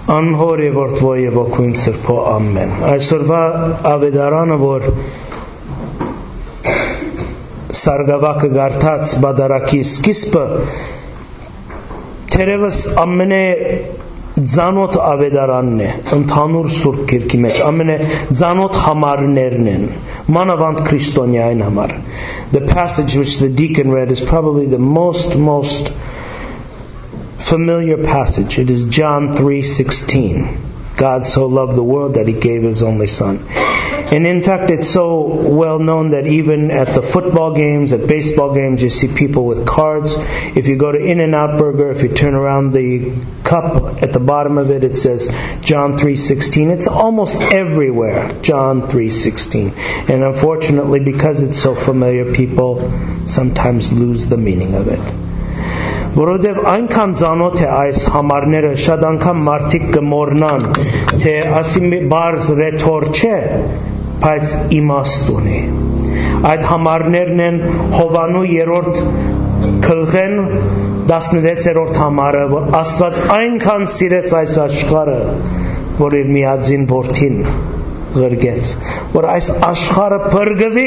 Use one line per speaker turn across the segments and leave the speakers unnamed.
Անհոր եւ որդվո եւ օգուն Սրբո ամեն։ Այսօրվա ավետարանը, որ Սարգսակը գարտած բادرակի սկիզբը թերևս ամենե ձանոթ ավետարանն է ընդհանուր Սուրբ Գիրքի մեջ, ամենե ձանոթ համարներն են, մանավանդ քրիստոնյային համար. The passage which the deacon read is probably the most familiar passage. It is John 3:16. God so loved the world that he gave his only son. And in fact, it's so well known that even at the football games, at baseball games, you see people with cards. If you go to In-N-Out Burger, if you turn around the cup at the bottom of it, it says John 3:16. It's almost everywhere, John 3:16. And unfortunately, because it's so familiar, people sometimes lose the meaning of it. Որովհետև այնքան ծանոթ է այս համարները, շատ անգամ մարդիկ կմոռնան, թե ասի բարձ ռեթոր չէ, բայց իմաստ ունի. Այդ համարներն են Հովանու 3-րդ գլխեն 16-րդ համարը, որ Աստված այնքան սիրեց այս աշխարհը, որ իր միածին որդին ղրգեց, որ այս աշխարհը փրկվի.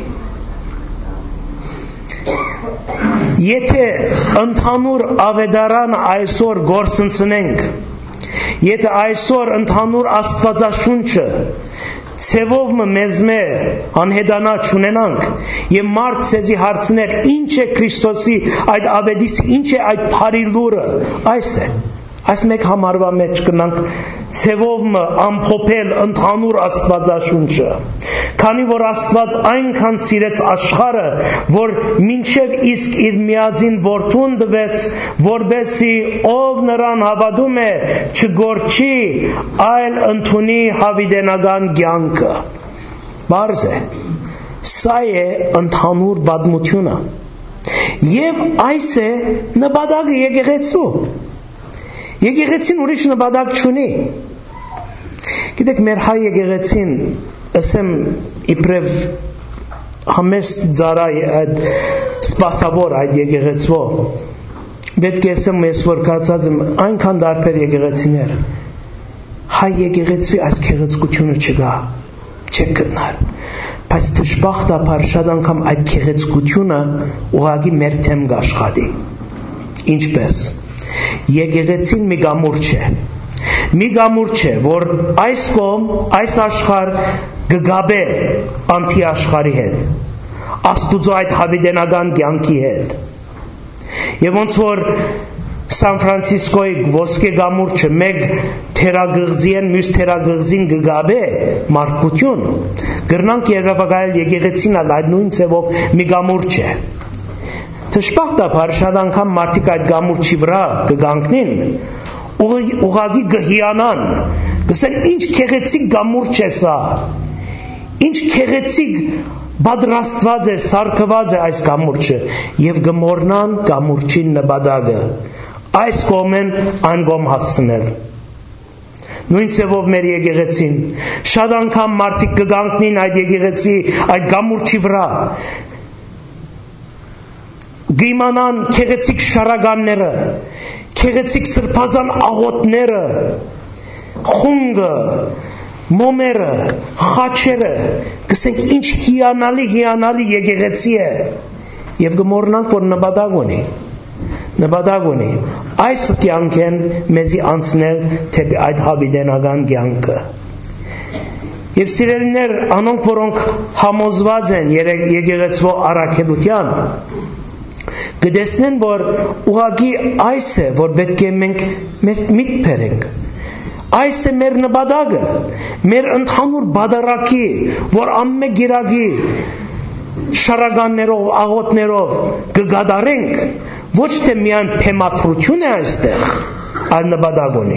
Եթե ընդհանուր ավետարան այսօր գործընծնենք, եթե այսօր ընդհանուր Աստվածաշունչը ցևով մեզ անհետանա չունենանք եւ մարդ ցեզի հարցներ ինչ է Քրիստոսի այդ ավետիս, ինչ է այդ բարի լուրը, այս մեկ համարվա մեջ կնանք ցևով ամփոփել ընդհանուր Աստվածաշունչը, քանի որ Աստված այնքան սիրեց աշխարհը, որ մինչև իսկ իր միածին որդուն տվեց, որբեսի ով նրան հավատում է չգոռչի, այլ ընդունի հավիտենական կյանքը. Բարձ է, սա է ընդհանուր պատմությունը, եւ այս է նպատակը եկեղեցու. Եկեղեցին ուրիշ նպատակ չունի. Գիտեք, մեր հայ եկեղեցին, ասեմ իբրև համեստ ծառայ այդ սպասավոր այդ եկեղեցվո, պետք է ասեմ, ես որ կացած եմ այնքան տարբեր եկեղեցիներ, հայ եկեղեցվի այս գեղեցկությունը չկա, չեք գտնել, բայց դժբախտաբար շատ անգամ այդ գեղեցկությունը ուղղակի մեր թեմ կաշխատի. ինչպես եկեղեցին մի գամուր չէ, որ այս կողմ, այս աշխարհ գգաբե անթի աշխարհի հետ, Աստուծո այդ հավիտենական կյանքի հետ. եւ ոնց որ Սան Ֆրանցիսկոյի ոսկե գամուրջը մեկ թերագղզի են, մյուս թերագղզին գգաբե մարդկություն, գրնանք երևակայել եկեղեցին այդ նույն ձևով մի գամուր չէ. Դժբախտաբար շատ անգամ մարդիկ այդ գամուրջի վրա կգանքնին, ուղղակի կհիանան, կսեն ինչ գեղեցիկ գամուրջ է սա, ինչ գեղեցիկ պատրաստված է, սարքված է այս գամուրջը, եւ կմոռնան գամուրջի նպատակը, այս կողմեն այն կողմ հասցնել. նույն ձևով մեր եկեղեցին, շատ անգամ մարդիկ կգանքնին այդ եկեղեցի, այդ գամուրջի վրա, գիմանան քեղեցիկ շարականները, քեղեցիկ սրբազան աղոթները, խունգը, մոմերը, խաչերը, կսենք ինչ հիանալի եկեղեցի է, եւ կմոռնանք, որ նպատակ ունի, այս կյանք են մեզի անցնել թեպի այդ հավիտենական կյանքը. Եվ սիրելիներ, անոնք, որոնք համոզված են եկեղեցվո առաքելության, կտեսնեն, որ ուղղակի այս է, որ պետք է մենք միտք բերենք. այս է մեր նպատակը, մեր ընդհանուր բادرակի, որ ամեն գիրագի շարականներով, աղոթներով կգադարենք, ոչ թե միայն փեմատրություն է այստեղ, այլ նպատակ ունի.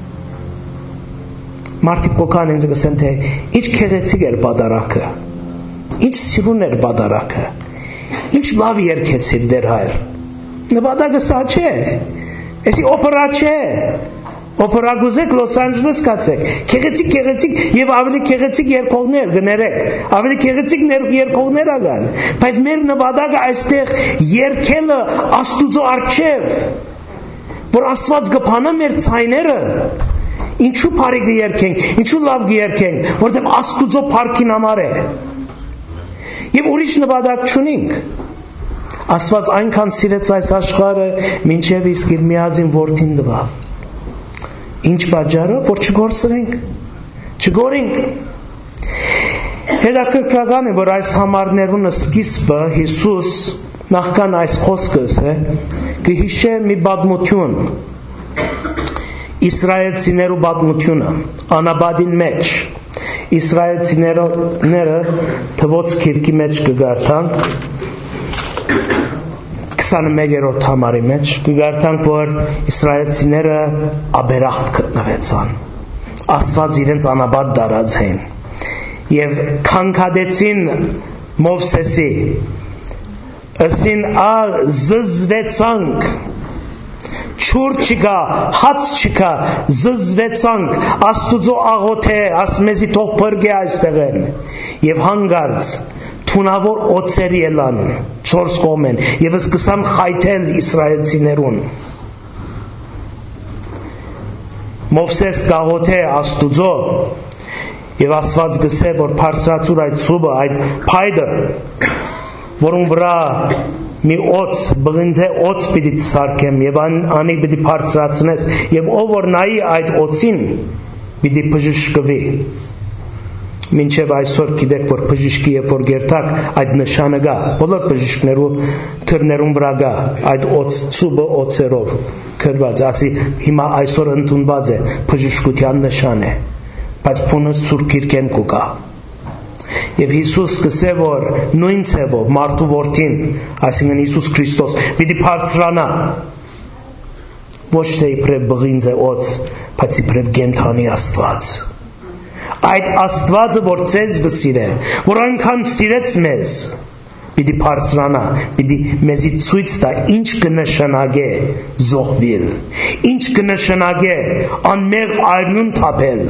մարդիկ կոքան ինձ կսեն, թե ինչ քեղեցիկ էր բادرակը, ինչ սիրուն էր բادرակը, ինչ լավ երգեցիր դեր հայր. նպատակը սա չէ, էսի օպերա չէ, օպերա գուզեք Լոս Անջելես կացեք, քեղեցիկ եւ ավելի քեղեցիկ երգողներ գներեք, ավելի քեղեցիկ երգողներ ագան, բայց մեր նպատակը այստեղ երգելը Աստուծո առջև, որ Աստված կփանա մեր ցայները Ինչու բարի գերքենք, ինչու լավ գերքենք, որտեղ Աստուծո փառքին համար է։ Եվ ուրիշ նպատակ չունենք։ Աստված այնքան սիրեց այս աշխարհը, մինչև իսկ իր միածին որդին տվավ։ Ինչ պատճառով, որ չգործրենք, չգորենք։ Հետաքրքրական է, որ այս համարներուն սկիզբը Հիսուս նախքան այս խոսքս է, կհիշե մի պատմություն, իսրայելցիներու պատմությունը, Անաբադին մեջ, իսրայելցիները թվոց քիրքի մեջ կգարթանք, 21-րդ համարի մեջ, կգարթանք, որ իսրայելցիները աբերախտ գտնվեցան, Աստված իրենց անաբադ դարած էին, և քանքադեցին Մովսեսի, ըսին զզվեցանք, չուր չկա, հաց չկա, զզվեցանք, Աստուծո աղոթե, ասմեզի թող պրգե այստեղեն, և հանգարց, թունավոր օծեր ելան, 4 կողմեն, և սկսան խայթել իսրայելցիներուն, Մովսես գաղոթե Աստուծո, և Աստված գսե, որ պարսրացուր այդ սուբը, այդ պայդը, որուն վրա մի օծ, բղինձե օծ պիտի սարքեմ, և անի պիտի պարսրացնես, և ով որ նայի այդ օծին, պիտի բժշկվի։ Մինչև այսօր գիտեք, որ բժշկի երբ որ գերտակ, այդ նշանը գա, բոլոր բժշկներու թրներուն վրա գա, այդ սուբը օծերով կրված, ասի հիմա այսօր ընդունված է, բժշկության նշան է, բայց փունը Սուրբ Գիրքեն կուկա։ Եվ Հիսուս կսե, որ նույն ցևով մարդու որդին, այսինքն Հիսուս Քրիստոս, պիտի բարձրանա, ոչ թե իբրև բղինձ է օծ, բայց իբրև կենդանի Աստված։ Այդ Աստվածը, որ ձեզ գսիրե, որ այնքան սիրեց մեզ, պիտի բարձրանա, պիտի մեզի ցույց տա, ինչ կնշանակե զոհվել, ինչ կնշանակե անմեղ արյուն թափել։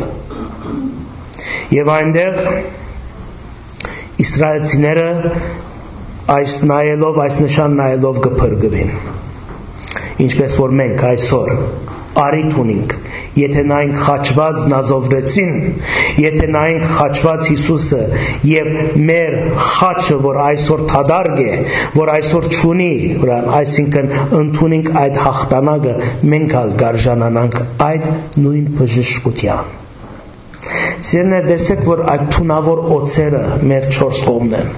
Եվ այնտեղ իսրայելցիները այս նայելով, այս նշան նայելով կփրկվին։ Ինչպես որ մենք այսօր արիթ ունենք, եթե նայենք խաչված Նազովրեցին, եթե նայենք խաչված Հիսուսը և մեր խաչը, որ այսօր թադարգ է, որ այսօր չունի, այսինքն ընդունենք այդ հաղթանակը, մենք ալ գարժանանանք այդ նույն բժշկության։ Սիրներ, տեսեք, որ այդ թունավոր օծերը մեր 4 կողմն են։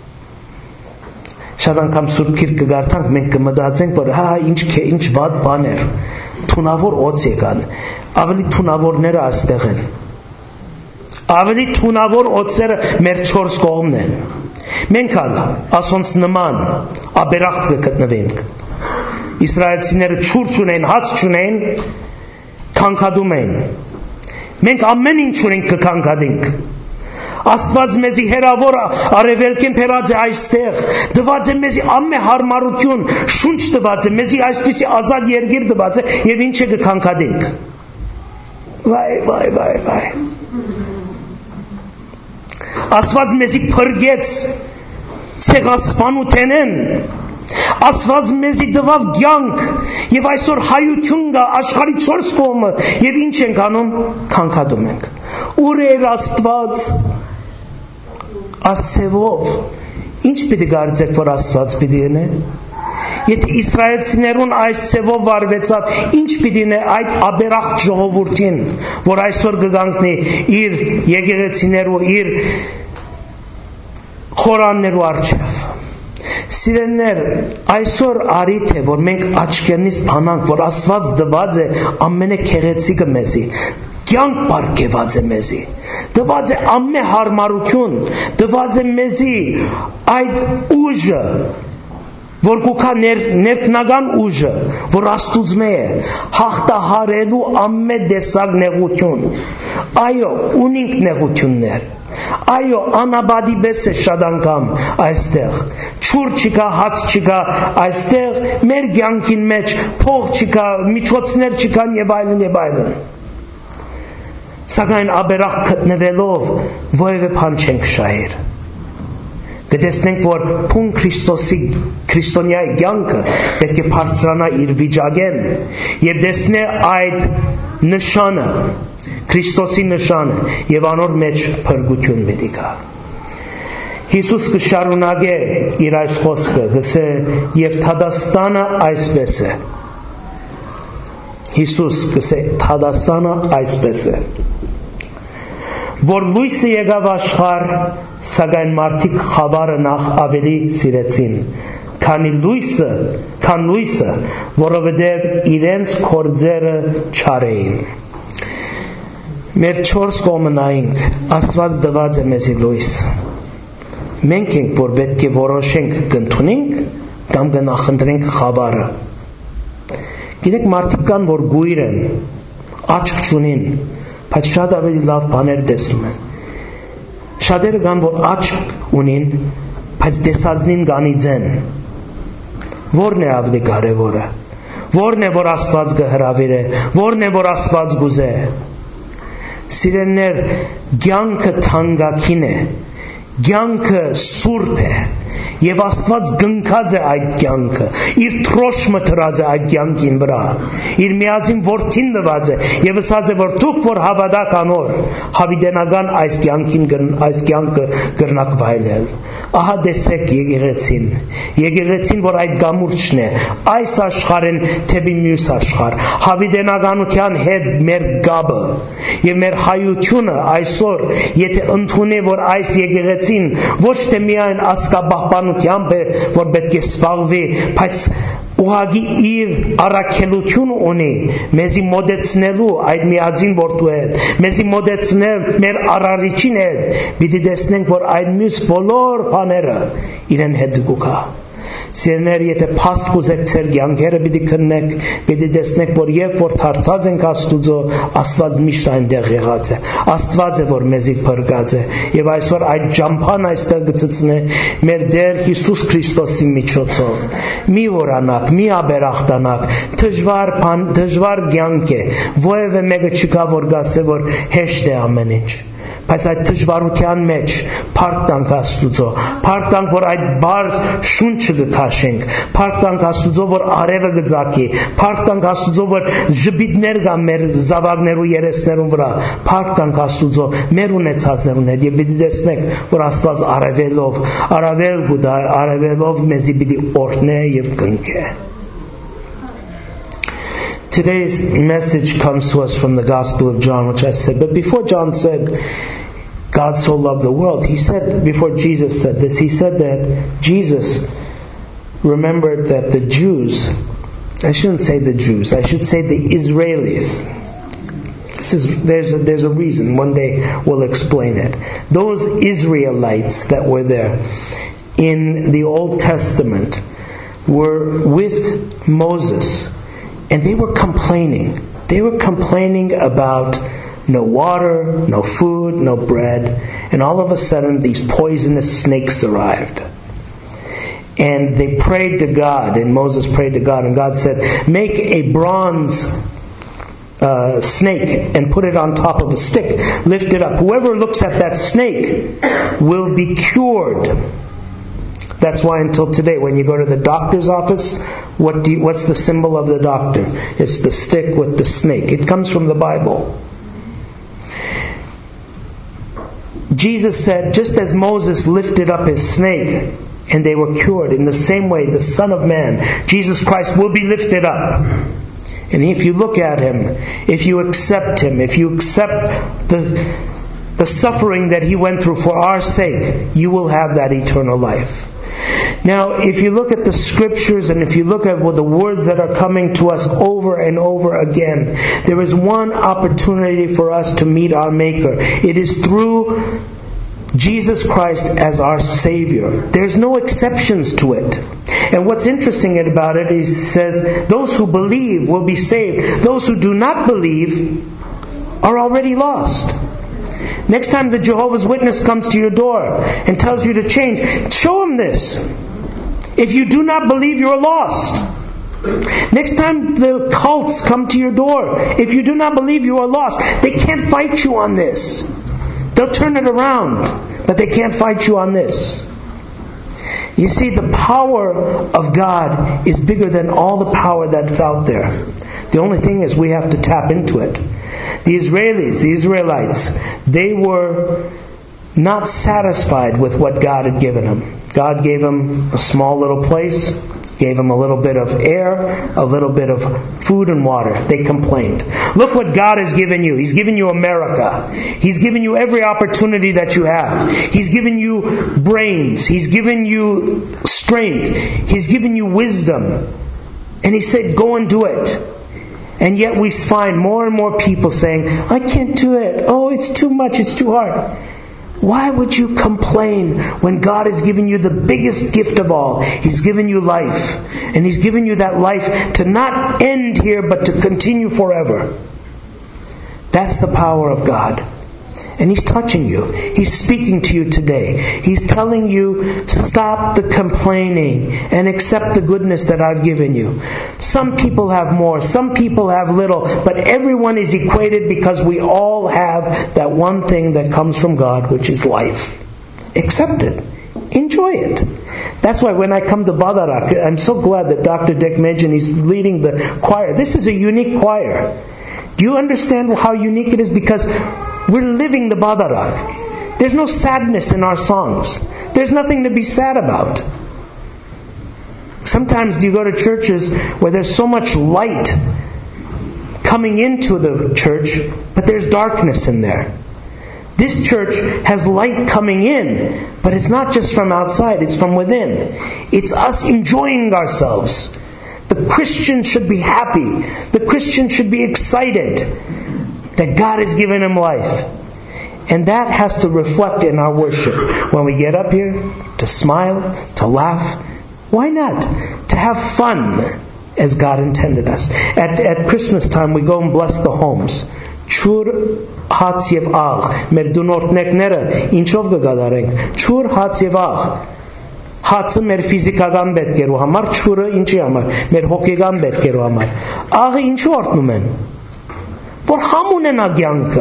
Շատ անգամ Սուրբ Գիրքը գարթանք, մենք կմտածենք, որ ինչ վատ բան էր, թունավոր օծ եկան, ավելի թունավորները այստեղ են, ավելի թունավոր օծերը մեր 4 կողմն են, մենք ալ ասոնց նման աբերախտ կգտնվենք, իսրայելցիները չուր չունեն, հաց չունեն, քանքադում են, մենք ամեն ինչ ունենք կքանքադենք, Աստված մեզի հերավոր արևելքեն փերած է այստեղ, դված է մեզի ամե հարմարություն, շունչ դված է, մեզի այսպիսի ազատ երգիր դված է, և ինչ է կքանքադենք։ Վայ։ Աստված մեզի փրկեց ցեղասպանութենեն, Աստված մեզի դվավ կյանք, և այսօր հայություն կա աշխարհի 4 կողմը, և ինչ ենք անում, քանքադում ենք։ Ուր էր Աստված, Աստծեվով, ինչ պիտի կարծեք, որ Աստված պիտի ինե, եթե իսրայելցիներուն այս ցևով վարվեցավ, ինչ պիտի ինե այդ աբերախտ ժողովուրդին, որ այսօր կգանքնի իր եկեղեցիներու, իր խորաններու առջև։ Սիրելիներ, այսօր արիթ է, որ մենք աչքերնից բանանք, որ Աստված դված է ամենաքեղեցիկը մեզի, կյանք պարգևած է մեզի, դված է ամե հարմարություն, դված է մեզի այդ ուժը, որ կուքա ներքնական ուժը, որ Աստուծմե է, հաղթահարելու ամե դեսակ նեղություն, այո, ունինք նեղություններ, այո, անաբադի բես է շատ անգամ այստեղ, չուր չկա, հաց չկա, այստեղ մեր կյանքին մեջ փող չկա, միջոցներ չկան եւ այլն, սակայն աբերախտ գտնվելով որևէ բան չենք շահեր։ Կտեսնենք, որ փուն քրիստոնյայի կյանքը պետք է բարձրանա իր վիճակեն եւ տեսնե այդ նշանը, Քրիստոսի նշանը եւ անոր մեջ փրկություն պետք է։ Հիսուս կշարունակե իր այս խոսքը, գսե եւ Թադաստանը այսպես է։ Հիսուս գսե Թադաստանը այսպես է։ Որ լույսը եկավ աշխարհ, սակայն մարդիկ խավարը նախ ավելի սիրեցին, քան լույսը, որովհետև իրենց կործերը չար էին։ Մեր 4 կողմնայինք Աստված տված է մեզի լույս։ Մենք ենք, որ պետք է որոշենք կընդունենք կամ կնախընտրենք խավարը։ Գիտեք, մարդիկ կան, որ գույր են, աչք չունին, բայց շատ ավելի լավ բաներ տեսնում են։ Շատերը կան, որ աչք ունին, բայց տեսածնին գանիձեն։ Որն է ավելի կարևորը։ Որն է, որ Աստված կհրավիրե, որն է, որ Աստված գուզե։ Սիրելիներ, կյանքը թանկագին է, կյանքը սուրբ է, եւ Աստված գնքած է այդ կյանքը, իր թրոշմը դրած է այդ կյանքին վրա, իր միածին որդին տված է եւ ասած է, որ դուք որ հավատաք անոր, հավիտենական այս կյանքը կրնակ վայելել։ Ահա տեսեք եկեղեցին, որ այդ գամուրջն է, այս աշխարհեն թեպի մյուս աշխարհ, հավիտենականության հետ մեր գաբը եւ մեր հայությունը այսօր, եթե ընդունի, որ այս եկեղեցին ոչ թե միայն ասկապահպանությամբ է, որ պետք է սպաղվի, բայց ուղղակի իր առաքելություն ունի մեզի մոդեցնելու այդ միածին որդու հետ, մեզի մոդեցնել մեր արարիչին հետ, պիտի տեսնենք, որ այդ մյուս բոլոր բաները իրեն հետ գուկա։ Սիրելիներ, եթե փաստ կուզեք ձեր կյանքերը պիտի քննեք, պիտի տեսնեք, որ երբ որ դարձած ենք Աստուծո, Աստված միշտ այնտեղ եղած է։ Աստված է, որ մեզի փրկած է, եւ այսօր այդ ջամփան այստեղ գծծնե մեր Տեր Հիսուս Քրիստոսի միջոցով։ Մի որանաք, մի աբերախտանաք, դժվար կյանք է, ովևէ մեկը չկա, որ գասե, որ հեշտ է ամեն ինչ։ Բայց այդ դժվարության մեջ փառք տանք Աստուծո, փառք տանք, որ այդ բարձ շունչը կքաշենք, փառք տանք Աստուծո, որ արևը կձակի, փառք տանք Աստուծո, որ ժպիտներ կան մեր զավակներու երեսներուն վրա, փառք տանք Աստուծո մեր ունեցածներուն հետ, եւ պիտի տեսնեք, որ Աստված արևելով մեզի պիտի օրհնե եւ կնքե։ Today's message comes to us from the Gospel of John, which I said. But before John said, God so loved the world, before Jesus said this, he said that Jesus remembered that the Jews, I shouldn't say the Jews, I should say the Israelis. There's a reason. One day we'll explain it. Those Israelites that were there in the Old Testament were with Moses. And they were complaining. They were complaining about no water, no food, no bread. And all of a sudden, these poisonous snakes arrived. And they prayed to God, and Moses prayed to God, and God said, make a bronze snake and put it on top of a stick. Lift it up. Whoever looks at that snake will be cured. That's why until today, when you go to the doctor's office, what's the symbol of the doctor? It's the stick with the snake. It comes from the Bible. Jesus said, just as Moses lifted up his snake and they were cured, in the same way the Son of Man, Jesus Christ, will be lifted up. And if you look at Him, if you accept Him, if you accept the suffering that He went through for our sake, you will have that eternal life. Now, if you look at the scriptures and if you look at the words that are coming to us over and over again, there is one opportunity for us to meet our Maker. It is through Jesus Christ as our Savior. There's no exceptions to it. And what's interesting about it is it says, those who believe will be saved. Those who do not believe are already lost. Next time the Jehovah's Witness comes to your door and tells you to change, show him this. If you do not believe, you're lost. Next time the cults come to your door, if you do not believe, you are lost. They can't fight you on this. They'll turn it around, but they can't fight you on this. You see, the power of God is bigger than all the power that's out there. The only thing is we have to tap into it. The Israelites, they were not satisfied with what God had given them. God gave them a small little place, gave them a little bit of air, a little bit of food and water. They complained. Look what God has given you. He's given you America. He's given you every opportunity that you have. He's given you brains. He's given you strength. He's given you wisdom. And He said, go and do it. And yet we find more and more people saying, I can't do it. Oh, it's too much. It's too hard. Why would you complain when God has given you the biggest gift of all? He's given you life. And He's given you that life to not end here, but to continue forever. That's the power of God. And He's touching you. He's speaking to you today. He's telling you, stop the complaining and accept the goodness that I've given you. Some people have more, some people have little, but everyone is equated because we all have that one thing that comes from God, which is life. Accept it. Enjoy it. That's why when I come to Badarak, I'm so glad that Dr. Dick mentioned he's leading the choir. This is a unique choir. Do you understand how unique it is? Because we're living the Badarak. There's no sadness in our songs. There's nothing to be sad about. Sometimes you go to churches where there's so much light coming into the church, but there's darkness in there. This church has light coming in, but it's not just from outside, it's from within. It's us enjoying ourselves. The Christian should be happy. The Christian should be excited that God has given him life. And that has to reflect in our worship. When we get up here, to smile, to laugh. Why not? To have fun as God intended us. At Christmas time, we go and bless the homes. Chur hats yev ag. Մեր դունորտներները ինչով կգադարենք? Chur hats yev ag. Հացը մեր ֆիզիկական պետքերու համար, չուրը ինչի համար? Մեր հոգեական պետքերու համար։ Աղը ինչու օրտնում են? Որ համ ունենա կյանքը.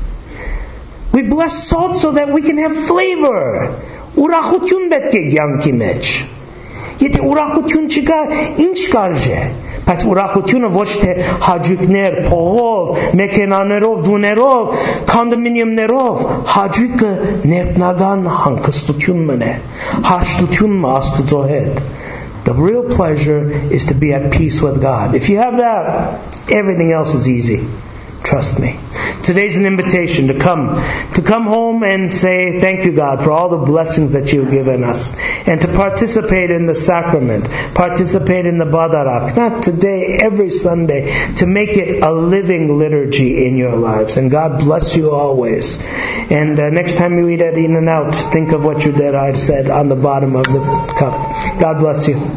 We bless salt so that we can have flavor. Ուրախություն պետք է կյանքի մեջ. Եթե ուրախություն չկա, ինչ կարժե? Բայց ուրախությունը ոչ թե հաճույքներ, փողով, մեքենաներով, դուներով, կոնդոմինիումներով, հաճույքը ներբնական հանգստությունն է, հաշտությունն Աստծո հետ. The real pleasure is to be at peace with God. If you have that, everything else is easy. Trust me. Today's an invitation to come home and say, thank you, God, for all the blessings that you've given us. And to participate in the sacrament. Participate in the Badarak. Not today, every Sunday. To make it a living liturgy in your lives. And God bless you always. And next time you eat at In-N-Out, think of what your dad said on the bottom of the cup. God bless you.